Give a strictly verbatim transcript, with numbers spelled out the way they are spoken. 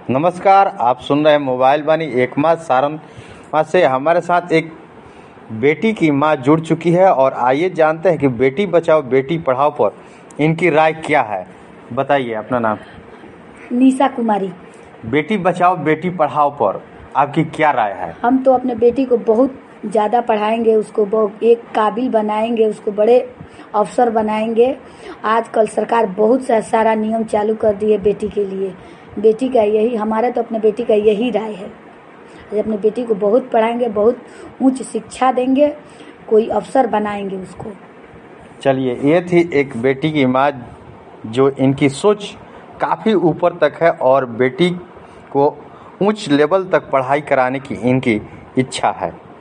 नमस्कार, आप सुन रहे हैं मोबाइल वाणी एकमा सारण से। हमारे साथ एक बेटी की मां जुड़ चुकी है और आइए जानते हैं कि बेटी बचाओ बेटी पढ़ाओ पर इनकी राय क्या है। बताइए अपना नाम। निशा कुमारी। बेटी बचाओ बेटी पढ़ाओ पर आपकी क्या राय है? हम तो अपने बेटी को बहुत ज़्यादा पढ़ाएंगे, उसको बहुत एक काबिल बनाएंगे, उसको बड़े अफसर बनाएंगे। आजकल सरकार बहुत सा सारा नियम चालू कर दी है बेटी के लिए। बेटी का यही हमारा तो अपने बेटी का यही राय है। अपने बेटी को बहुत पढ़ाएंगे, बहुत उच्च शिक्षा देंगे, कोई अफसर बनाएंगे उसको। चलिए, ये थी एक बेटी की माँ जो इनकी सोच काफ़ी ऊपर तक है और बेटी को उच्च लेवल तक पढ़ाई कराने की इनकी इच्छा है।